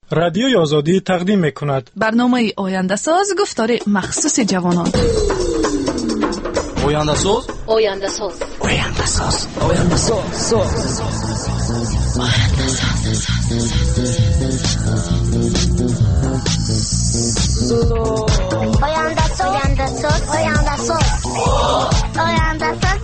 رادیوی آزادی تقدیم می‌کند. برنامه آینده ساز گفتار مخصوص جوانان. آینده ساز، آینده ساز، آینده ساز، آینده ساز، آینده ساز، آینده ساز، آینده ساز، آینده ساز.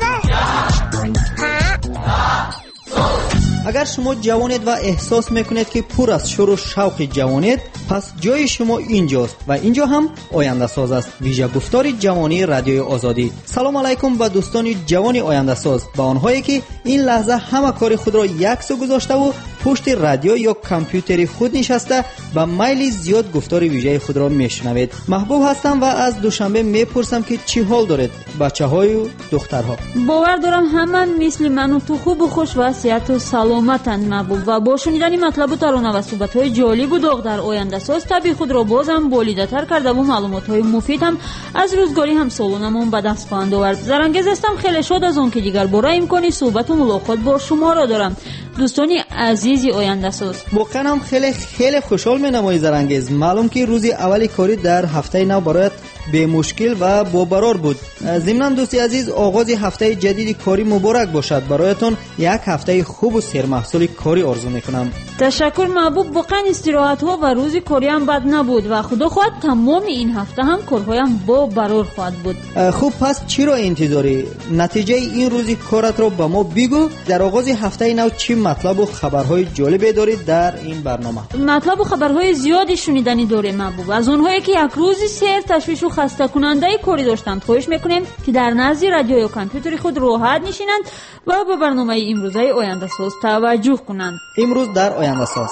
اگر شما جوانید و احساس میکنید که پر از شور و شوق جوانید، پس جای شما اینجاست و اینجا هم آینده ساز است. ویژه گفتار جوانی رادیوی آزادی. سلام علیکم به دوستان جوانی آینده ساز، به آنهایی که این لحظه همه کار خود را یکسو گذاشته و پشت رادیو یا کامپیوتری خود نشسته و میل زیاد گفتار ویژه خود را میشنوید. محبوب هستم و از دوشنبه میپرسم که چی حال دارید بچه‌های و دخترها. باور دارم همه مثل من و تو خوب و خوش و صحت و سلامتند محبوب و با شنیدن مطلب و ترانه و صحبت‌های جالب و داغ در آینده ساز طبیعی خود را بازم بالیده‌تر کرده و معلومات‌های مفید هم از روزگاری همسالانمون به دست خواهند آورد. زرانگیز هستم، خیلی شاد از اون که دیگر باره امکانی صحبت و ملاقات با شما را دارم. دوستانی عزیزی آینده ساز، واقعا هم خیلی خوشحال می‌نمایی زرانگیز. معلوم که روزی اولی کاری در هفته نو برایت به مشکل و با برار بود. ضمن دوستی عزیز، آغاز هفته جدید کاری مبارک باشد. برایتون یک هفته خوب و سرمحصول کاری آرزو میکنم. تشکر محبوب. واقعا استراحت ها و روز کاری هم بد نبود و خدا خواهد تمام این هفته هم کارهایم با برار خواهد بود. خوب، پس چی را انتظاری؟ نتیجه این روزی کارت را به ما بگو. در آغاز هفته نو چی مطلب و خبرهای جالب دارید در این برنامه؟ مطلب و خبرهای زیادی شنیدنی داره محبوب. از اونهایی که یک روزی سر تشویش و خسته کننده کاری داشتند خواهش میکنیم که در نزد رادیو یا کامپیوتر خود راحت نشینند و به برنامه امروزه آینده ساز توجه کنند. امروز در آینده ساز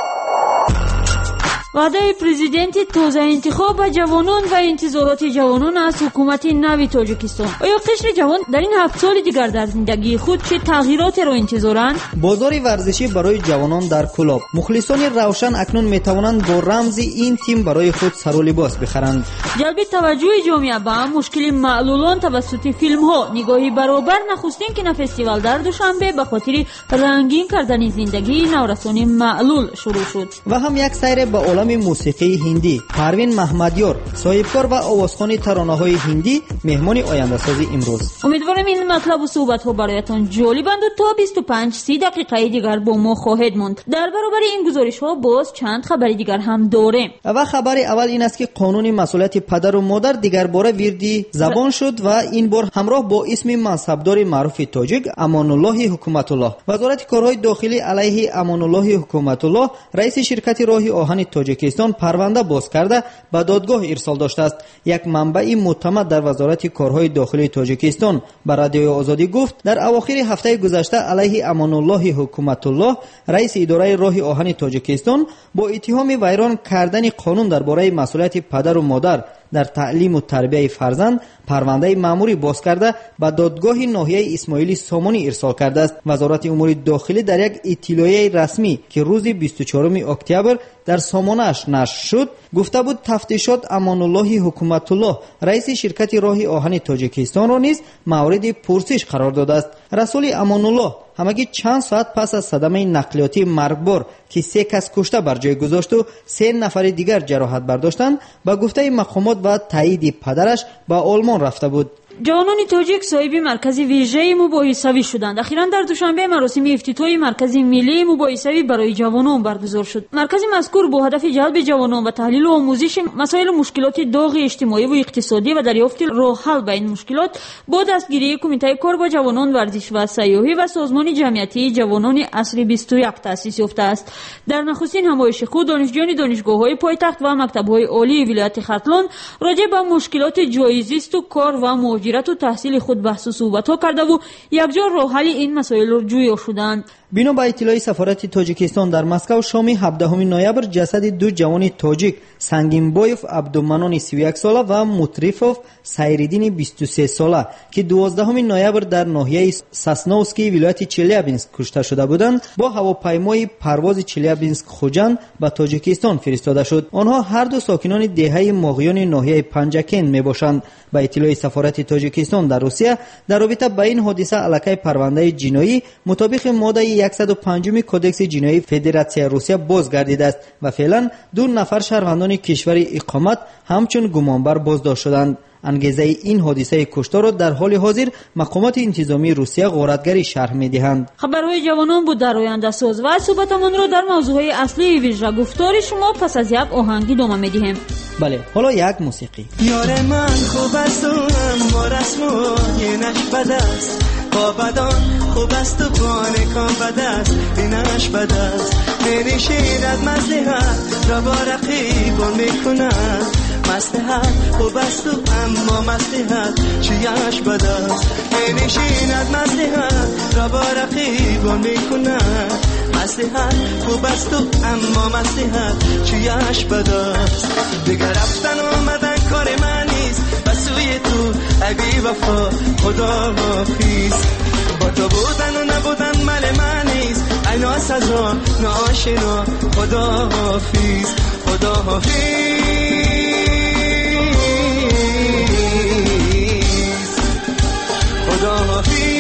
وعده پرزیدنت تازه انتخاب جوانان و انتظارات جوانان از حکومت نو تاجیکستان. آیا قشر جوان در این 7 سال دیگر در زندگی خود چه تغییرات را انتظارند؟ بازار ورزشی برای جوانان در کلاب. مخلصان روشن اکنون میتوانند با رمز این تیم برای خود سر و لباس بخرند. جلب توجه جامعه به مشکل معلولان توسط فیلم ها. نگاهی برابر نخستین کینو فستیوال در دوشنبه به خاطر رنگین کردن زندگی نورسان معلول شروع شد. و هم یک سیر به عالم موسیقی هندی. پروین محمدیار، صاحبکار و آوازخوان ترانه‌های هندی، مهمان آینده سازی امروز. امیدوارم این مطلب و صحبت‌ها برایتان جالبند و تا 25-30 دقیقه دیگر با ما خواهید ماند. در برابر این گزارش‌ها باز چند خبر دیگر هم داریم. و خبر اول این است که قانون مسئولیت پدر و مادر دیگر باره ویردی زبان شد و این بار همراه با اسم منصبدار معروف تاجیک امان الله حکومت الله. وزارت کارهای داخلی علیه امان الله حکومت الله، رئیس شرکت راه آهن تاجیکستان، پرونده باز کرده به دادگاه ارسال داشته است. یک منبع معتمد در وزارت کارهای داخلی تاجیکستان به رادیوی آزادی گفت در اواخر هفته گذشته علیه امان الله حکومت الله، رئیس اداره راه آهن تاجیکستان، با اتهام ویران کردن قانون درباره مسئولیت پدر و مادر در تعلیم و تربیت فرزند پرونده مأموری باز کرده به دادگاه ناحیه اسماعیلی سامانی ارسال کرده است. وزارت امور داخلی در یک اطلاعیه رسمی که روز 24 اکتبر در سامانه‌اش نشر شد گفته بود تفتیشات امان الله حکومت الله، رئیس شرکت راه آهن تاجیکستان را نیز مورد پرسش قرار داده است. رسول امان الله همگی چند ساعت پس از صدمه نقلیاتی مرگبار که 3 کس کشته بر جای گذاشت و 3 نفر دیگر جراحت برداشتند، با گفته مقامات و تایید پدرش به آلمان رفته بود. جوانان تاجیک صاحب مرکز ویژه مباحثه‌ای شدند. اخیراً در دوشنبه مراسم افتتاحی مرکز ملی مباحثه‌ای برای جوانان برگزار شد. مرکز مذکور با هدف جلب جوانان و تحلیل و آموزش مسائل و مشکلات داغ اجتماعی و اقتصادی و دریافت راه حل به این مشکلات با دستگیری کمیته کار با جوانان ورزش و سیاحی و سازمان جمعیتی جوانان عصر 21 تأسیس یافته است. در نخستین همایش خود دانشجویان دانشگاه‌های پایتخت و مکتب‌های عالی ولایت ختلان راجع به مشکلات جایزیست و کار و مهاجرت و تحصیل خود بحث و صحبت‌ها کرده و یکجا راه حل این مسائل را جویا شدند. بنا به اطلاع سفارت تاجیکستان در مسکو، شام 17 نوامبر جسد 2 جوان تاجیک، سنگینبایف عبدالمنان 31 ساله و مطرفوف سایریدین 23 ساله که 12 نوامبر در ناحیه ساسنوسکی ولایت چلیابینسک کشته شده بودند، با هواپیمای پرواز چلیابینسک خوجند به تاجیکستان فرستاده شد. آنها هر دو ساکنان دهه ماغیان ناحیه پنجکن میباشند. به اطلاع سفارت تاجیکستان در روسیه در رابطه با این حادثه علاقه پرونده جنایی مطابق ماده ماده 105 کودکس جنایی فدراسیون روسیه بازگردیده است و فعلا 2 نفر شهروندان کشور اقامت همچون گمانبر بازداشت شدند. انگیزه این حادثه کشتار را در حال حاضر مقامات انتظامی روسیه غارتگری شرح می‌دهند. خبرهای جوانان بود در آینده ساز و صحبتمان را در موضوعهای اصلی ویژه گفتار شما پس از یک آهنگ ادامه می‌دهیم. بله، حالا یک موسیقی. یار من خوب است و اما رسمای نش بد است، با بدان خوب است و بانکان بد است، اینش بد است. نمی‌شیند مصلحت را با رقیبان می‌کند، مصلحت خوب است و اما مصلحت چیش بد است. نمی‌شیند مصلحت را با رقیبان می‌کند، مصلحت خوب است و اما مصلحت چیش بد است. دیگر رفتن و آمدن کار من نیست، و سوی تو ای بی وفا خدا حافظ. با تو بودن و نبودن مال من نیست، ای ناسزا ناآشنا خدا حافظ خدا حافظ خدا حافظ.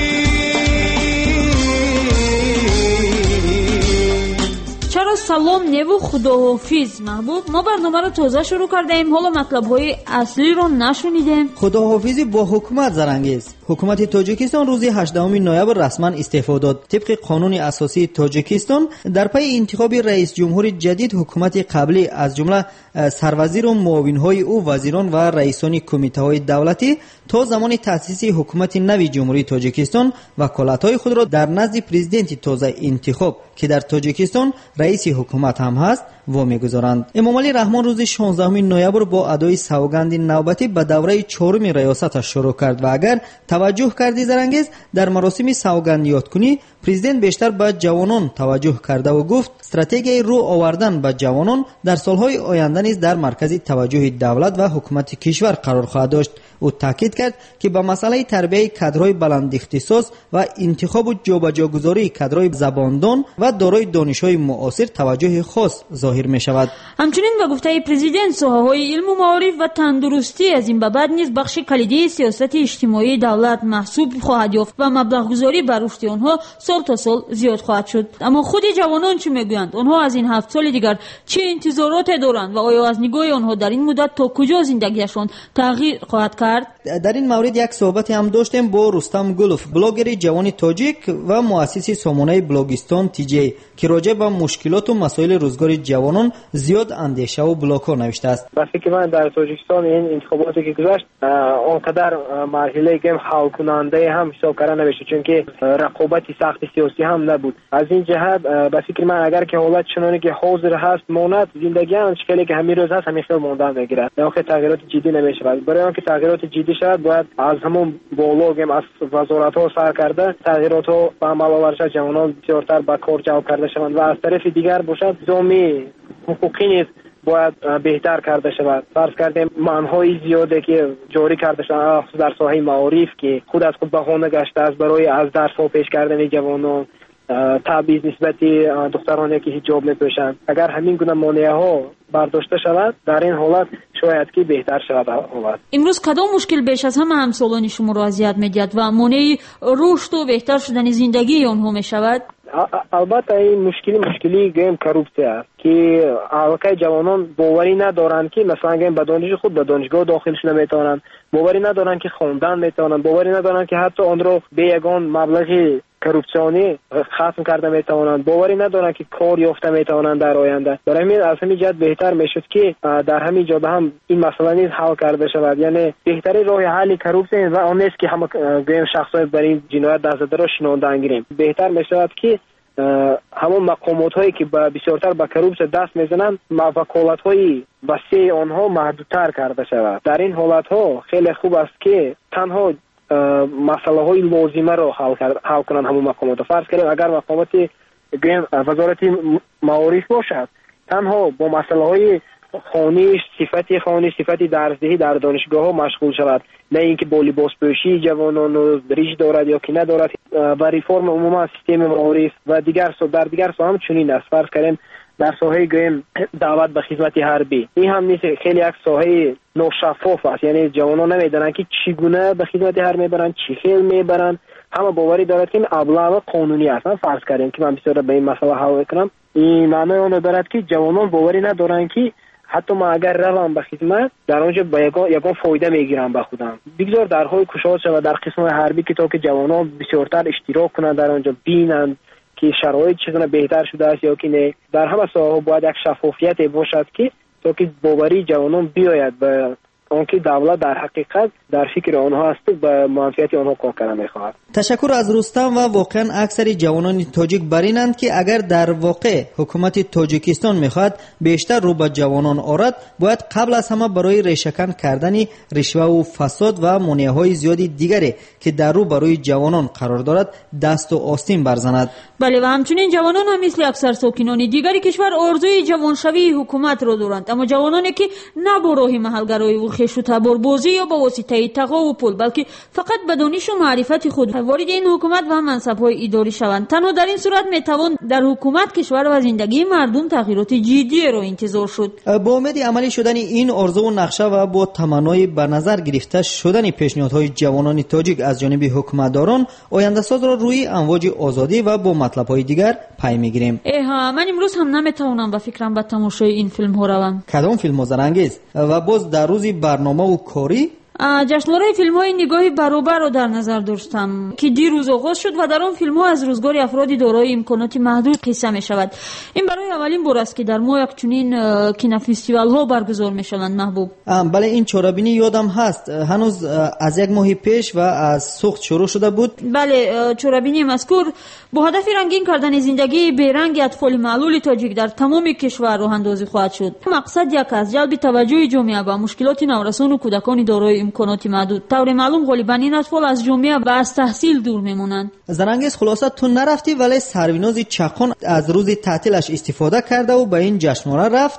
چرا سلام نیو خداحافظ محبوب، ما برنامه رو تازه شروع کرده ایم، حالا مطلب‌های اصلی رو نشنیدیم. خداحافظی با حکومت زرانگیز. حکومت تاجیکستان روز 18 نوامبر رسما استعفا داد. طبق قانون اساسی تاجیکستان در پی انتخاب رئیس جمهور جدید حکومت قبلی از جمله سروزیر و معاونهای او، وزیران و رئیسان کمیته‌های دولتی تا زمان تأسیس حکومت نوی جمهوری تاجیکستان وکالت‌های خود را در نزد پرزیدنت تازه انتخاب که در تاجیکستان رئیس حکومت هم هست و می‌گذارند. امام علی رحمان روز 16 نوامبر با ادای سوگند نوبتی به دوره 4 ریاستش شروع کرد و اگر توجه کردی زرانگیز در مراسم سوگند یادکنی پرزیدنت بیشتر به جوانان توجه کرده و گفت استراتژی رو آوردن به جوانان در سالهای آینده نیز در مرکز توجه دولت و حکومت کشور قرار خواهد داشت. او تاکید کرد که به مسئله تربیت کادرهای بلند اختصاص و انتخاب و جابجاگذاری کادرهای زباندان و دارای دانش‌های معاصر توجه خاص ظاهر می شود. همچنین به گفته پرزیدنت صحه‌های علم و معارف و تندرستی از این به بعد نیز بخش کلیدی سیاست اجتماعی دولت محسوب خواهد یافت و مبلغ گذاری بر رشد آنها سال تا سال زیاد خواهد شد. اما خود جوانان چه میگویند؟ آنها از این 7 سال دیگر چه انتظاراتی دارند و آیا از نگاه آنها در این مدت تا کجا زندگیشان تغییر خواهد کرد؟ در این مورد یک صحبت هم داشتیم با رستم گلوف، بلاگر جوان تاجیک و مؤسس سامانه بلاگستان تیجی که راجع به مشکلات و مسائل روزگار جوانان زیاد اندیشه و بلاگ‌ها نوشته است. با فکر من در تاجیکستان این انتخاباتی که گذشت اونقدر مرحله گیم حل کننده هم حساب کردن نمیشه، چون که رقابتی سخت سیاسی هم نبود. از این جهت با فکر من اگر که حالت چنانی که حاضر هست ماند، زندگی هم شکلی که همین روز هست همیشه ماندن میگیره، نه که تغییرات جدی نمیشه. برای اینکه تغییرات جدی شد باید از همون بالا گیم از وزارت ها سر کرده تغییرات ها به عمل آورده، جوانان بسیارتر به کار جلب کرده شوند و از طرف دیگر باشد نظام حقوقی نیز باید بهتر کرده شود. فرض کردیم منهای زیاده که جاری کرده شود در ساحه معارف که خود از خود بهانه گشته است برای از درس ها پیش کردن جوانان، تبعیض نسبتی دخترانی که حجاب میپوشند. اگر همین گونه مانعه ها برداشته شود در این حالت شاید که بهتر شود حالت. امروز کدام مشکل بیش از همه همسالان شما را اذیت می‌دهد و مانع رشد و بهتر شدن زندگی آنها میشود؟ البته این مشکلی گیم کروپسی است که الکای جوانان باوری ندارند که مثلا گیم به دانش خود به دانشگاه داخل شده نمیتونند، باوری ندارند که خواندن میتونند، باوری ندارند که حتی آن را به یگان مبلغی کروپسیونی ختم کرده میتوانند، باوری ندارند که کار یافته میتوانند در آینده. برای همین از همین جهت بهتر میشد که در همین جا هم این مسئله نیز حل کرده شود. یعنی بهترین راه حل کروپسی و آن نیست که همه گیم شخصای بر این جنایت دست زده را شناخته گیریم. بهتر میشود که همون مقامات هایی که بسیارتر به کروپسی دست میزنند وکالت های وسیع آنها محدودتر کرده شود. در این حالت ها خیلی خوب است که تنها مسئله های لازمه رو حل کنند همون مقامات. فرض کنید اگر مقامات وزارت معارف باشد تنها با مسئله های خانه صفتی درسدهی در دانشگاه ها مشغول شود، نه اینکه با لباس پوشی جوانان رو ریش دارد یا که ندارد و ریفرم عموما سیستم معارف و دیگر هم چنین است. فرض کنیم در ساحه گیم دعوت به خدمت حربی، این هم نیست، خیلی یک ساحه ناشفاف است. یعنی جوانان نمیدونن که چگونه به خدمت حرب میبرن، چی خیل میبرن همه باوری دارد که این ابلاغ قانونی هستن. فرض کردیم که من بسیار به این مسئله حل کنم، این معنی اون دارد که جوانان باوری ندارن که حتی ما اگر روم به خدمت در آنجا با یگان فایده میگیرم به خودم. بگذار درهای کشاد شود در قسم حربی که تا که جوانان بسیارتر اشتراک کنند در آنجا بینند که شرایط چگونه بهتر شده است یا که نه. در همه ساحه‌ها باید یک شفافیت باشد که تا که باوری جوانان بیاید به آنکه دولت در حقیقت در فکر آنها است و به منفعت آنها کار کردن می‌خواهد. تشکر از رستم. و واقعا اکثر جوانان تاجیک برینند که اگر در واقع حکومت تاجیکستان می‌خواد بیشتر رو به جوانان آرد، باید قبل از همه برای ریشه‌کن کردن رشوه و فساد و مانع‌های زیادی دیگری که در رو برای جوانان قرار دارد دست و آستین برزند. بله، و همچنین جوانان هم مثل اکثر ساکنان دیگری کشور آرزوی جوانشوی حکومت را دارند، اما جوانانی که نه با راه محلگرایی و خویش و تباربازی یا با واسطه تقوا و پول، بلکه فقط به دانش و معرفت خود وارد این حکومت و منصب‌های اداری شوند. تنها در این صورت میتوان در حکومت کشور و زندگی مردم تغییرات جدی را انتظار شد. با امید عملی شدن این آرزو و نقشه و با تمنای به نظر گرفته شدن پیشنهادهای جوانان تاجیک از جانب حکومتداران، آینده ساز را روی امواج آزادی و با مطلب‌های دیگر پی می‌گیریم. من امروز هم نمیتوانم به فکرم به تماشای این فیلم ها روم. کدام فیلم ها زرانگیز؟ و باز در روز برنامه و کاری جشنواره فیلم‌های نگاهی برابر را در نظر داشتم که دیروز آغاز شد و در آن فیلم‌ها از روزگار افرادی دارای امکانات محدود قصه می‌شود. این برای اولین بار است که در ما یک چنین کینوفستیوال‌ها برگزار می‌شوند. محبوب، بله، این چورابینی یادم هست هنوز از یک ماه پیش و از سوخت شروع شده بود. بله، چورابینی مذکور با هدف رنگین کردن زندگی بیرنگ اطفال معلول تاجیک در تمام کشور راه اندازی خواهد شد. مقصد یک است جلب توجه جامعه به مشکلات نورسان و کودکان دارای امکانات محدود. طور معلوم غالبا این اطفال از جامعه و از تحصیل دور میمونند. زرانگیز، خلاصه تو نرفتی ولی سروناز چقان از روز تعطیلش استفاده کرده و به این جشنواره رفت،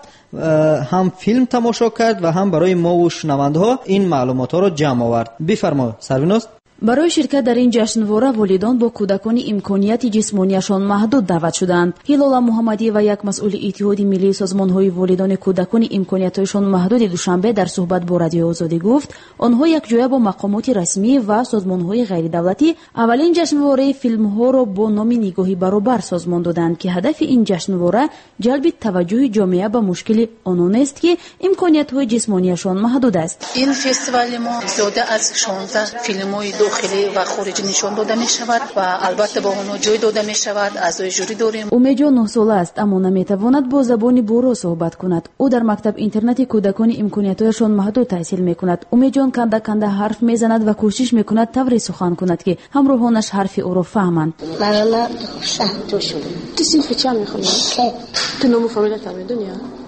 هم فیلم تماشا کرد و هم برای ما و شنونده‌ها این معلومات ها را جمع آورد. بفرما سروناز. برای شرکت در این جشنواره والدان با کودکان امکانیت جسمانیشان محدود دعوت شدند. هیلالا محمدی و یک مسئول اتحاد ملی سازمان‌های والدان کودکان امکانیتشان محدود دوشنبه در صحبت با رادیو آزادی گفت آنها یک جویا با مقامات رسمی و سازمان‌های غیر دولتی اولین جشنواره فیلم‌ها را با نام نگاهی برابر سازمان دادند که هدف این جشنواره جلب توجه جامعه به مشکل آنان است که امکانیت‌های جسمانیشان محدود است. این فستیوال ما زیاده از 16 فیلم‌های داخلی و خارجی نشان داده می شود و البته با اونها جای داده می شود. اعضای ژوری داریم. امیدجان 9 ساله است اما نمیتواند با زبان بورو صحبت کند. او در مکتب اینترنتی کودکان امکانیت‌هایشان محدود تحصیل می‌کند. امیدجان کنده هرف میزند و کوشش می‌کند طوری سخن کند که همراهانش حرف او را فهمند. مرحله شهر شد. تو صنف چند می‌خونی؟ تو نام فامیلت هم می‌دونی؟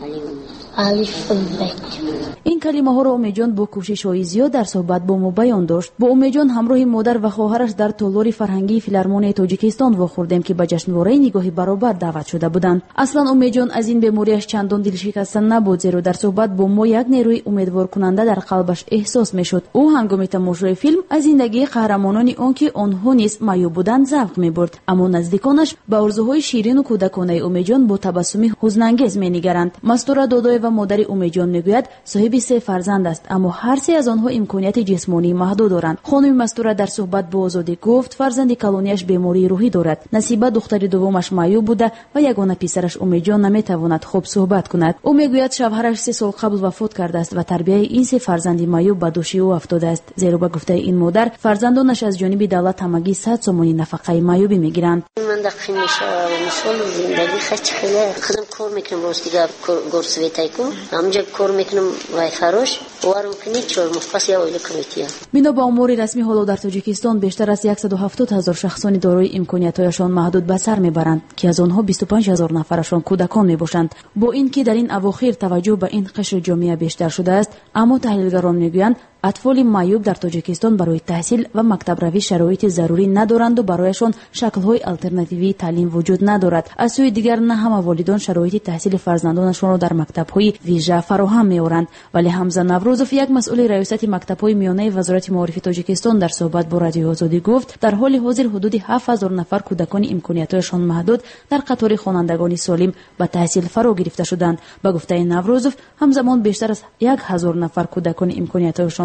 الف ب. این کلمه ها را امیدجان با کوشش های زیاد در صحبت با ما بیان داشت. با امیدجان همراه مادر و خواهرش در تالار فرهنگی فیلارمونی تاجیکستان واخوردیم که به جشنواره نگاهی برابر دعوت شده بودند. اصلا امیدجان از این بیماریش چندان دلشکسته نبود، زیرا در صحبت با ما یک نیروی امیدوار کننده در قلبش احساس میشد. او هنگام تماشای فیلم از زندگی قهرمانان آن که آنها نیز معیوب بودند ذوق میبرد، اما نزدیکانش به آرزوهای شیرین و کودکانه امیدجان با تبسمی حزن‌انگیز مینگرند. مستوره دادای و مادر امیدجان میگوید صاحب 3 فرزند است اما هر 3 از آنها امکانیت جسمانی محدود دارند. خانم مستوره در صحبت با آزادی گفت فرزند کلونیش بیماری روحی دارد. نصیبه دختر دومش معیوب بوده و یگانه پسرش امیدجان نمیتواند خوب صحبت کند. او میگوید شوهرش 3 سال قبل وفات کرده است و تربیت این 3 فرزند معیوب به دوشی او افتاده است. زیرا به گفته این مادر فرزندانش از جانب دولت همگی 100 سومانی نفقه معیوبی میگیرند. من دقیقاً مثال زندگی خیلی خودم کار میکنم روستیگا گورسویتایکو همجا کار میکنم وای فروش وارم کنی چور مفقس یا ویل کمیتیا. بنا به امور رسمی حالا در تاجیکستان بیشتر از 170,000 شخصان دارای امکانیت‌هایشان محدود به سر میبرند که از آنها 25,000 نفرشان کودکان میباشند. با اینکه در این اواخر توجه به این قشر جامعه بیشتر شده است، اما تحلیلگران میگویند اطفال معیوب در تاجیکستان برای تحصیل و مکتب روی شرایط ضروری ندارند و برایشان شکل‌های آلترناتیوی تعلیم وجود ندارد. از سوی دیگر نه همه والدان شرایط تحصیل فرزندانشان را در مکتب‌های ویژه فراهم می‌آورند. ولی حمزه نوروزوف یک مسئول ریاست مکتب‌های میانه وزارت معارف تاجیکستان در صحبت با رادیو آزادی گفت در حال حاضر حدود 7,000 نفر کودکان امکانیت‌هایشان محدود در قطار خوانندگان سالم به تحصیل فرا گرفته شدند. به گفته نوروزوف همزمان بیشتر از 1,000 نفر کودکان امکانیت‌هایشان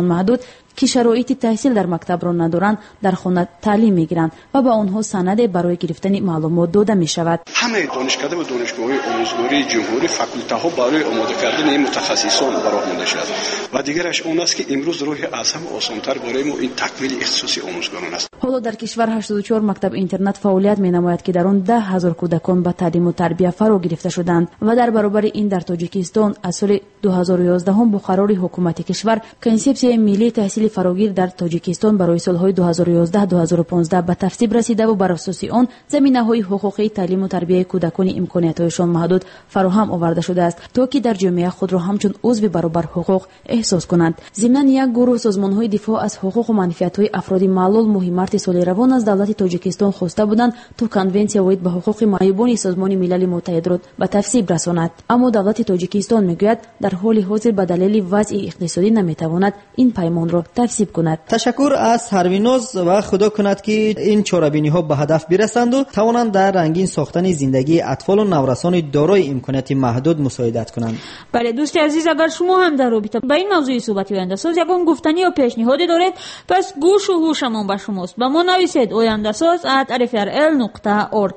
محدود که شرایط تحصیل در مکتب را ندارند در خانه تعلیم میگیرند و به آنها سند برای گرفتن معلومات داده می شود. همه دانشکده و دانشگاه‌های آموزگاری جمهوری فاکولته‌ها برای آماده کردن این متخصصان برآورده شده و دیگرش اون است که امروز راه از همه آسان‌تر برای ما این تکمیل اختصاصی آموزگاران است. حالا در کشور 84 مکتب اینترنت فعالیت می‌نماید که در آن 10,000 کودکان به تعلیم و تربیت فرا گرفته شدند و در برابر این در تاجیکستان از سال 2011 با قرار حکومت کشور کنسپسیای ملی تحصیل فراگیر در تاجیکستان برای سالهای 2011-2015 به تصویب رسیده و بر اساس آن زمینه‌های حقوقی تعلیم و تربیت کودکان امکاناتشان محدود فراهم آورده شده است تا که در جامعه خود را همچون عضو برابر حقوق احساس کنند. ضمن یک گروه سازمان‌های دفاع از حقوق و منفعت‌های افراد معلول ماه مارس سال روان از دولت تاجیکستان خواسته بودند تا کنونسیا واحد به حقوق معیوبان سازمان ملل متحد را به تصویب رساند، اما دولت تاجیکستان میگوید در حال حاضر به دلیل وضع اقتصادی نمیتواند این پیمان را تصویب کند. تشکر از سرویناز و خدا کند که این چاره‌بینی‌ها به هدف برسند و توانند در رنگین ساختن زندگی اطفال و نورسان دارای امکانات محدود مساعدت کنند. بله دوست عزیز، اگر شما هم در رابطه با این موضوع صحبت آینده ساز یگان گفتنی یا پیشنهادی دارید، پس گوش و هوشمان با شماست. با ما نویسید oyandasaz@rfrl.org.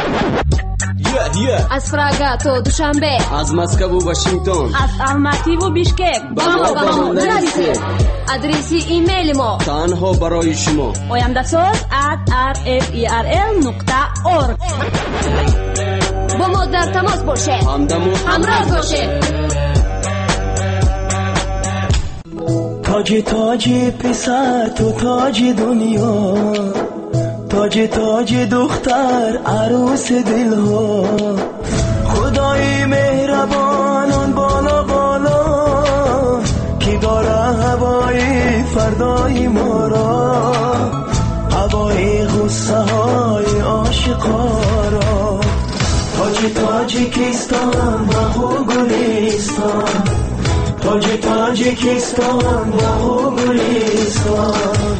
از پراگا تا دوشنبه، از مسکو و واشنگتن، از الماتی و بیشکک با ما نویسید. آدرس ایمیل ما تنها برای شما oyandasaz@rfrl.org. با ما در تماس باشید، همراه باشید. تاج پسر تو تاج دنیا، تاج دختر عروس دل ها، خدای مهربان اون بالا بالا که داره هوای فردای ما را، هوای غصه های عاشقا را. تاجیکستان با گلستان، تاجیکستان با گلستان.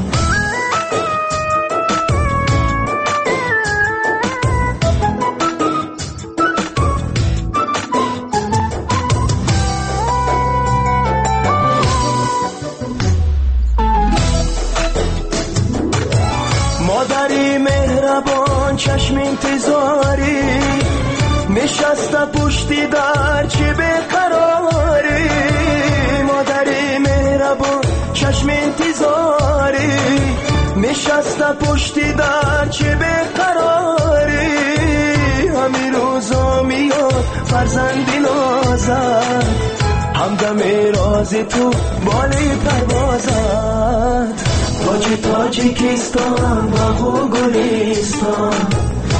مادری مهربان چشم انتظاری، نشسته پشتی در چه بیقراری. مادری مهربان چشم انتظاری، نشسته پشتی در چه بیقراری. همین روزا میاد فرزندی نازد، همدم راز تو بالی پروازد. تاجیکستان با گلستان،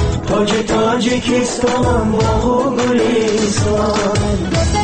تاجیکستان با گلستان.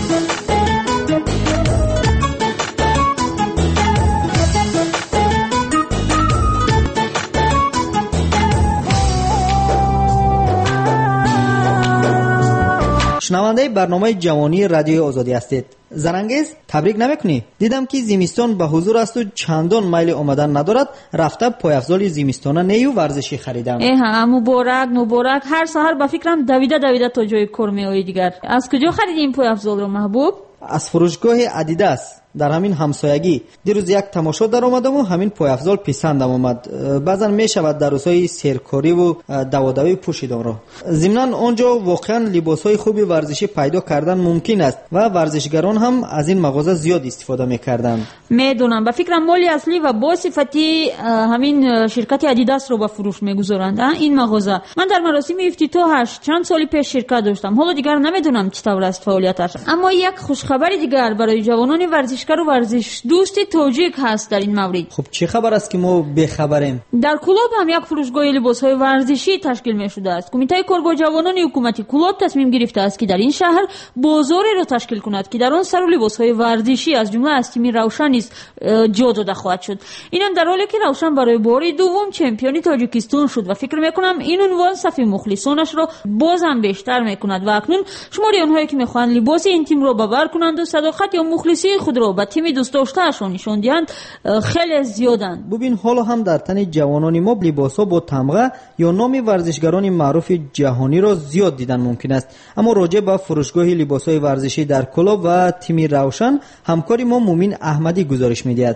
شنونده برنامه جوانی رادیو آزادی هستید. زرنگیز تبریک نمیکنی؟ دیدم که زمستان به حضور است و چندان میل اومدن ندارد. رفته پایافزال زمستانه نیو ورزشی خریدم. مبارک. هر سحر با فکرم دویده تا جای کار میایی. دیگر از کجا خریدی این پایافزال رو محبوب؟ از فروشگاه ادیداس در همین همسایگی. دیروز یک تماشا در آمدم و همین پایافزال پسندم آمد. بعضا می شود در روزهای سرکاری و دوادوی پوشیدن را. ضمناً آنجا واقعا لباسهای خوبی ورزشی پیدا کردن ممکن است و ورزشگران هم از این مغازه زیاد استفاده می‌کردند. میدونم. با فکرم مالی اصلی و با صفتی همین شرکت ادیداس رو به فروش میگذارند این مغازه. من در مراسم افتتاحش چند سالی پیش شرکت داشتم. حالا دیگر نمیدونم چطور است فعالیتش. اما یک خوشخبر دیگر برای جوانان ورزشکار و ورزش دوست تاجیک هست در این مورد. خب چه خبر است که ما بخبریم؟ در کلوب هم یک فروشگاه لباس‌های ورزشی تشکیل می‌شده است. کمیته کارگاه جوانان حکومتی کلوب تصمیم گرفته است که در این شهر بازاری را تشکیل کند که در آن سر لباس‌های ورزشی از جمله از تیم روشن نیز جا داده خواهد شد. این هم در حالی که روشن برای بار دوم چمپیون تاجیکستان شد و فکر می‌کنم این عنوان صف مخلصانش را باز هم بیشتر می‌کند و اکنون شماری آنهایی که می‌خواهند لباس این تیم را باور کنند و صداقت یا مخلصی خود را به تیم دوست داشته‌شان نشان دهند خیلی زیادند. ببین حالا هم در تن جوانان ما لباس‌ها با تمغه یا نام ورزشگران معروف جهانی را زیاد دیدن ممکن است. اما راجع به فروشگاه لباس‌های ورزشی در کلوب و تیم روشن همکاری ما مومین احمدی گزارش می‌دهد.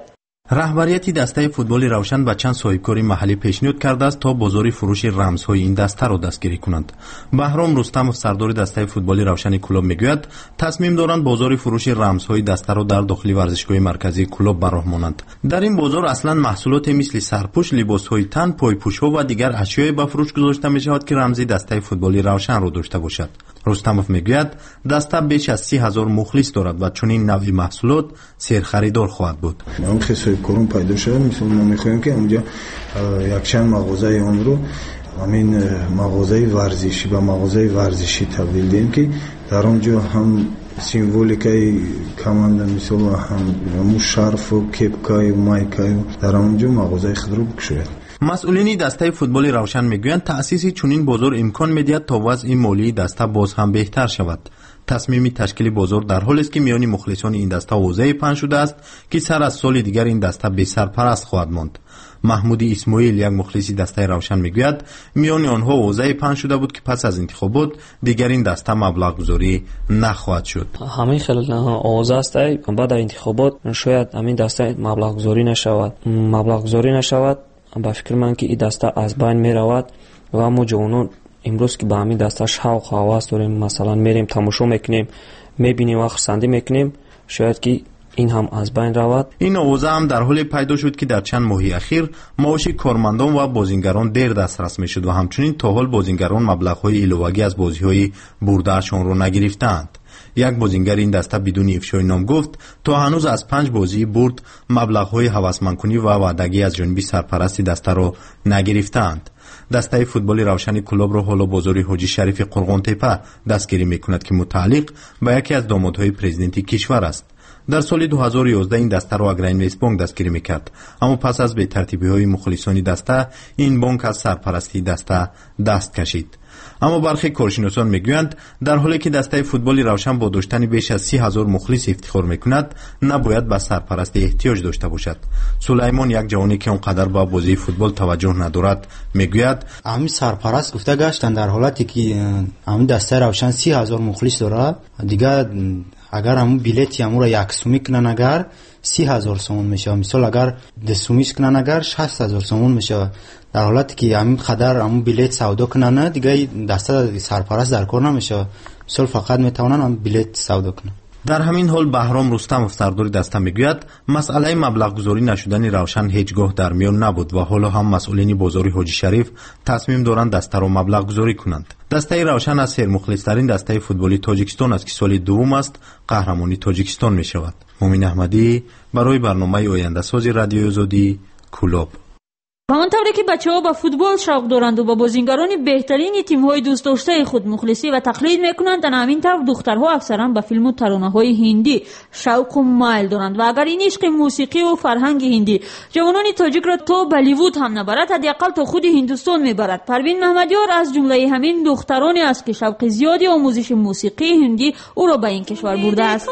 раҳбарияти дастаи футболи равшан ба чанд соҳибкори маҳаллӣ пешниҳод кардааст то бозори фурӯши рамзҳои ин дастаро дастгирӣ кунанд. баҳром рустамов, сардори дастаи футболи равшани клуб, мегӯяд тасмим доранд бозори фурӯши рамзҳои дастаро дар дохили варзишгоҳи марказии клуб ба роҳ монанд. дар ин бозор аслан маҳсулоте мисли сарпӯш, либосҳои тан, пойпӯшҳо ва дигар ашёе ба фурӯш гузошта мешавад ки рамзи дастаи футболи равшанро дошта бошад. рустамов мегӯяд даста беш аз 30,000 мухлис дорад ва чунин навъи маҳсулот серхаридор хоҳад буд. корун пайдо шуд. мисол мо мехоҳем ки онҷо якчанд мағозаи онро ҳамин мағозаи варзишӣ ба мағозаи варзишӣ табдил диҳем ки дар онҷо ҳам символикаи команда мисол ҳам шарфу кепкаю майкаю дар онҷо мағозаи худро бикушояд. масъулини дастаи футболи равшан мегӯянд таъсиси чунин бозор имкон медиҳад то вазъи молии даста боз ҳам беҳтар шавад. тасмими ташкили бозор дар ҳолест ки миёни мухлисони ин даста овозае паҳн шудааст ки сар аз соли дигар ин даста бесарпараст хоҳад монд. маҳмуди исмоил, як мухлиси дастаи равшан, мегӯяд миёни онҳо овозае паҳн шуда буд ки пас аз интихобот дигар ин даста маблағгузорӣ нахоҳад шуд. ҳамин хел овоз аст баъд аз интихобот шояд ҳамин даста маблағгузорӣ нашавад. ба фикр ман ки ин даста аз байн меравад ва мо ҷавонон имрӯз ки ба ҳамин даста шавқ ҳавас дорем, масалан мерем тамошо мекунем, мебинем ва хурсандӣ мекунем, шояд ки ин ҳам аз байн равад. ин овоза ҳам дар ҳоле пайдо шуд ки дар чанд моҳи ахир маоши кормандон ва бозингарон дер дастрас мешуд ва ҳамчунин то ҳол бозингарон маблағҳои иловагӣ аз бозиҳои бурдаашонро нагирифтаанд. як бозингар ин даста бидуни ифшои ном гуфт то ҳанӯз аз 5 бозии бурд маблағҳои ҳавасмандкунӣ ва ваъдагӣ аз ҷониби сарпарасти дастаро нагирифтаанд. дастаи футболи равшани клубро ҳоло бозори ҳоҷи шарифи қурғонтепа дастгирӣ мекунад ки мутааллиқ ба яке аз домодҳои президенти кишвар аст. дар соли 2011 ин дастаро агроинвестбонк дастгирӣ мекард, аммо пас аз бетартибиҳои мухлисони даста ин бонк аз сарпарастии даста даст кашид. аммо бархе коршиносон мегӯянд дар ҳоле ки дастаи футболи равшан бо доштани беш аз 30,000 мухлис ифтихор мекунад, набояд ба сарпарастӣ эҳтиёҷ дошта бошад. сулаймон, як ҷавоне ки он қадар ба бозии футбол таваҷҷӯҳ надорад, мегӯяд ҳамин сарпараст гуфта гаштанд дар ҳолате ки ҳамин дастаи равшан 30,000 мухлис дорад, дигар агар ҳамун билети ҳамуро яксумӣ кунан агар 30,000 сомон мешавад. мисол агар дусумиш кунан агар 60,000 сомон мешавад. дар ҳолате ки ҳамин қадар ҳамун билет савдо кунанд, дигар даста сарпараст дар кор намешавад. мисол фақат метавонанд ҳамун билет савдо кунанд. дар ҳамин ҳол баҳром рустамов, сардори даста, мегӯяд масъалаи маблағгузорӣ нашудани равшан ҳеҷ гоҳ дар миён набуд ва ҳоло ҳам масъулини бозори ҳоҷи шариф тасмим доранд дастаро маблағгузорӣ кунанд. дастаи равшан аз сермухлистарин дастаи футболи тоҷикистон аст ки соли дуввум аст қаҳрамони тоҷикистон мешавад. муъмин аҳмадӣ барои барномаи ояндасози радиои озодӣ, Кулоб. ба он тавре ки бачаҳо ба футбол шавқ доранду ба бозингарони беҳтарини тимҳои дӯстдоштаи худ мухлисӣ ва тақлид мекунанд, ана ҳамин тавр духтарҳо аксаран ба филму таронаҳои ҳиндӣ шавқу майл доранд ва агар ин ишқи мусиқиву фарҳанги ҳиндӣ ҷавонони тоҷикро то балливуд ҳам набарад, ҳадиақал то худи Ҳиндустон мебарад. Парвин Маҳмадёр аз ҷумлаи ҳамин духтароне аст ки шавқи зиёди омӯзиши мусиқии ҳиндӣ ӯро ба ин кишвар бурдааст.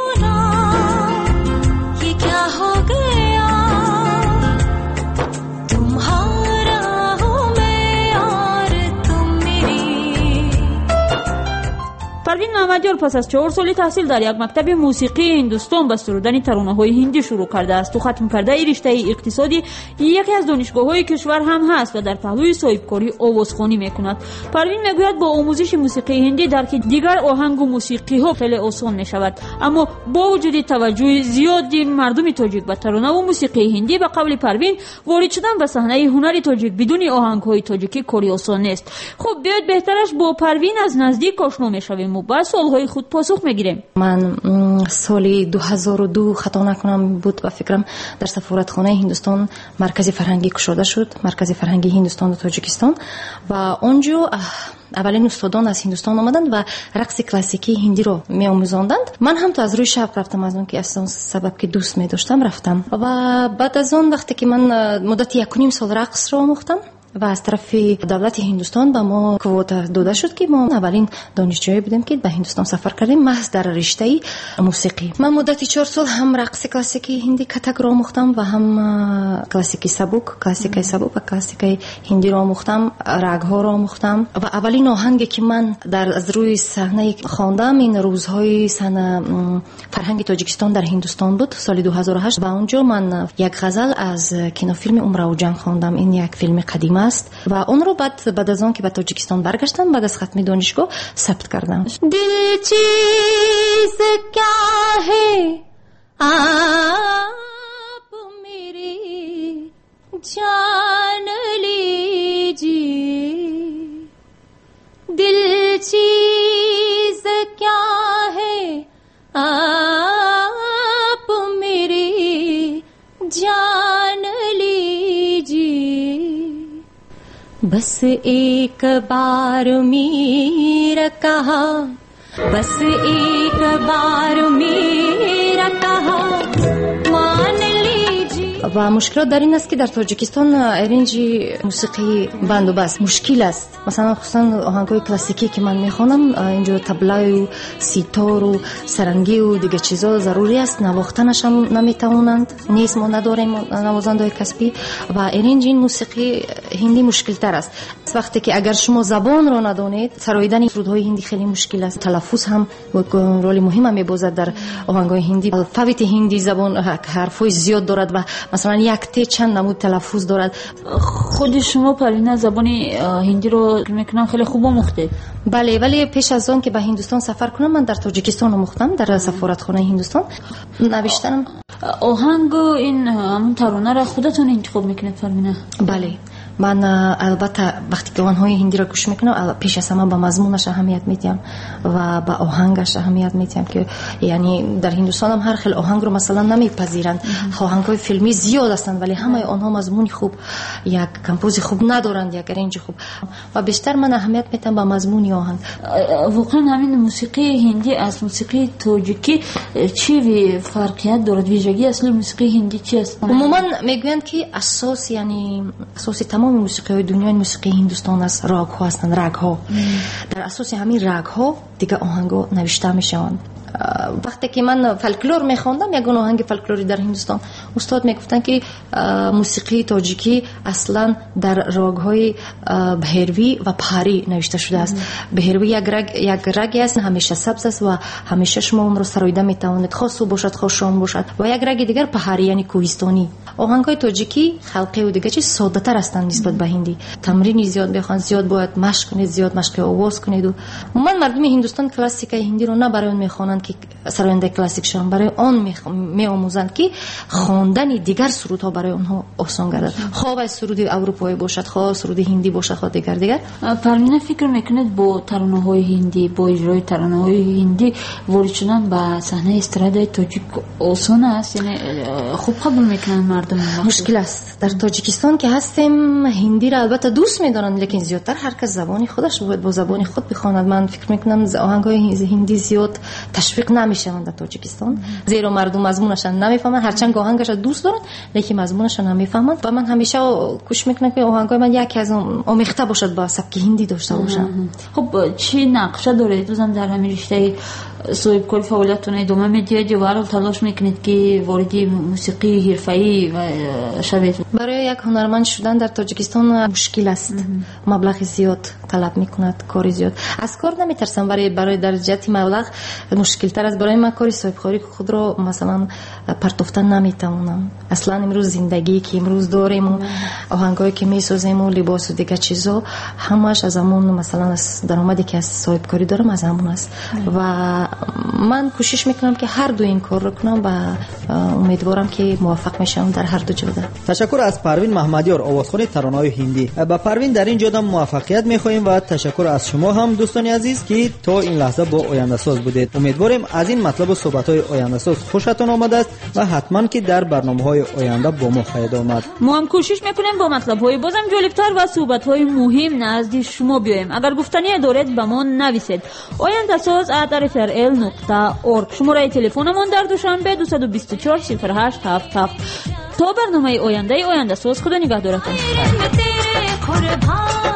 парвин маҳмадёр пас аз 4 соли таҳсил дар як мактаби мусиқии Ҳиндустон ба сурудани таронаҳои ҳиндӣ шурӯъ кардааст. ӯ хатм кардаи риштаи иқтисоди яке аз донишгоҳҳои кишвар ҳам ҳаст ва дар паҳлӯи соҳибкорӣ овозхонӣ мекунад. парвин мегӯяд бо омӯзиши мусиқии ҳиндӣ дарки дигар оҳангу мусиқиҳо хеле осон мешавад, аммо бо вуҷуди таваҷҷӯҳи зиёди мардуми тоҷик ба таронаву мусиқии ҳиндӣ, ба қавли парвин, ворид шудан ба саҳнаи ҳунари тоҷик бидуни оҳангҳои тоҷикӣ кори осон нест. хуб, биёед беҳтараш бо парвин аз наздик ошно мешавем. ба суолҳои худ посух мегирем. ман соли 2002 хато накунам буд ба фикрам дар сафоратхонаи Ҳиндустон маркази фарҳангӣ кушода шуд, маркази фарҳангии Ҳиндустону Тоҷикистон, ва онҷо аввалин устодон аз Ҳиндустон омаданд ва рақси классикии ҳиндиро меомӯзонданд. ман ҳам то аз рӯи шавқ рафтам, аз он ки аз он сабаб ки дӯст медоштам рафтам. ва баъд аз он вақте ки ман муддати 1.5 сол рақсро омӯхтам, و از طرف دولت هندوستان به ما کواتا داده شد که ما اولین دانشجویی بودیم که به هندوستان سفر کردیم محض در رشته موسیقی. من مدتی 4 سال هم رقص کلاسیکی هندی کتک را آموختم و هم کلاسیکی سبک و کلاسیکی هندی را آموختم، رگ ها را آموختم و اولین آهنگی که من از روی صحنه خواندم این روزهای سن فرهنگ تاجیکستان در هندوستان بود، سال 2008. و اونجا من یک غزل از کینوفیلم عمر و جنگ خواندم. این یک فیلم قدیم است و اون رو بعد از آن که به تاجیکستان برگشتم بعد از ختم دانشگاه ثبت کردم. دل چیز کیا ہے آپ میری جان لیجیے، دل چیز کیا ہے آپ میری جان لیجیے، بس ایک بار میرا کہا، بس ایک بار میرا کہا مان لیجیے. و مشکلات در این است که در تاجیکستان ارنج موسیقی بند و بست مشکل است. مثلا خصوصا آهنگای کلاسیکی که من میخوانم اینجا طبله و سیتار و سرنگی و دیگه چیزا ضروری است، نواختنش هم نمیتوانند، نیست، ما نداریم نوازنده کسبی و ارنج این موسیقی هندی مشکل تر است. وقتی که اگر شما زبان را ندانید سراییدن سرودهای هندی خیلی مشکل است. تلفظ هم رول مهم میبازد در آهنگای هندی. الفبet هندی زبان حرفای زیاد دارد و مثلا یک ته چند نمود تلفظ دارد. خود شما پرینه زبان هندی رو میکنم خیلی خوب آموخته؟ بله، ولی پیش از آن که به هندوستان سفر کنم من در تاجیکستان آموختم، در سفارتخانه هندوستان نوشتم. آهنگ این همون ترانه را خودتون انتخاب میکنید پرینه؟ بله، من البته وقتی که آنهای هندی را گوش میکنم پیش از همه به مضمونش اهمیت میدم و به آهنگش اهمیت میدم که یعنی در هندوستان هم هر خیل آهنگ رو مثلا نمیپذیرند. آهنگهای فیلمی زیاد هستند ولی همه آنها مضمون خوب، یک کمپوز خوب ندارند، یک ارنج خوب و بیشتر من اهمیت میدم به مضمون آهنگ. واقعا همین موسیقی هندی از موسیقی تاجیکی چی فرقیت دارد؟ ویژگی اصلی موسیقی هندی چی است؟ عموما میگویند که اساس یعنی اساس تمام موسیقی دنیا موسیقی هندوستان است، راگ ها هستند، رگ ها. در اساس همین رگ ها دیگه آهنگ ها نوشته میشوند. وقتی که من فولکلور میخوندم یک آهنگ فولکلوری در هندوستان استاد میگفتن که موسیقی تاجیکی اصلا در راگ‌های بهروی و پهری نوشته شده است. بهروی یک رگ است همیشه سبز است و همیشه شما اون رو سراییده میتوانید، خواه صبح باشد خواه شام باشد، و یک رگ دیگر پهری یعنی کوهستانی. آهنگ‌های تاجیکی خلقی و دیگه چیز ساده‌تر هستند نسبت به هندی. تمرین زیاد بخوان، زیاد باید مشق کنید، زیاد مشق آواز کنید. و من مردم هندوستان کلاسیکای هندی رو نه برای اون میخوانند که سرآینده کلاسیک شون، برای آن میآموزند که خواندن دیگر سرودها برای اونها آسان گردد. خواه سرود اروپایی باشد، خواه سرود هندی باشد، خواه دیگر. پرمینه فکر میکنید با ترانه‌های هندی، با اجرای ترانه‌های هندی وارد شدن به صحنه استراد تاجیک آسان است؟ یعنی خوب قبول میکنن مردم؟ مشکل است. در تاجیکستان که هستیم هندی را البته دوست میدارن لیکن زیادتر هر کس زبانی خودش باید با زبان خود بخواند. من فکر میکنم آهنگ‌های هندی زیاد تشویق نمیشن در تاجیکستان، زیرا مردم مضمونش نمیفهمن، هرچند آهنگش دوست دارن لیکن مضمونش نمیفهمن. و من همیشه کوشش میکنم که آهنگای من یکی از آمیخته باشد با سبک هندی داشته باشن. خب چی نقشه دارید روزم در همین رشته صاحب کار فعالیتتون ادامه میدید یا هر حال تلاش میکنید که وارد موسیقی حرفه‌ای شوید؟ برای یک هنرمند شدن در تاجیکستان مشکل است. مبلغ زیاد طلب میکند، کار زیاد. از کار نمیترسم برای در جهت مبلغ مشکل تر است. برای من کاری صاحب کاری خود رو مثلا پرتافتن نمیتونم. اصلا امروز زندگی که امروز داریم و آهنگایی که میسازیم و لباس و دیگه چیزا همش از همون مثلا از درآمدی که از صاحب کاری دارم از همون است. و من کوشش میکنم که هر دو این کار رو کنم و امیدوارم که موفق میشم در هر دو جهت. تشکر از پروین محمدیار، آوازخوان ترانه‌های هندی. با پروین در این جهت موفقیت میخواهیم و تشکر از شما هم دوستان عزیز که تا این لحظه با آینده ساز بودید. امیدواریم از این مطلب و صحبت‌های آینده ساز خوشتون آمده است و حتما که در برنامه‌های آینده با ما خواهید آمد. ما هم کوشش میکنیم با مطلب‌های بازم جالب‌تر و صحبت‌های مهم نزد شما بیایم. اگر گفتنی دارید به ما نویسید. oyandasaz@rfrl.org. شماره تلفنمون در دوشنبه 224 08 77. تا برنامه آینده ساز خدا نگهدارتون. मोर भाई